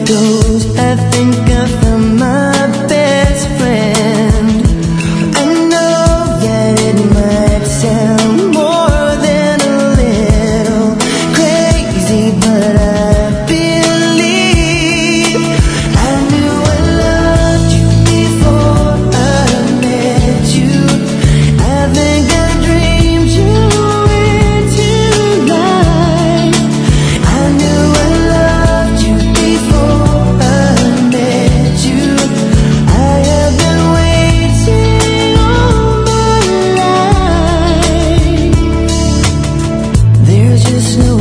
goes. I think I found my best friend. I know that it might sound more than a little crazy, but I believe I knew I loved you before I met you. I think I dreamed you into life. I knew I loved you before I met you. I have been waiting all my life. There's just no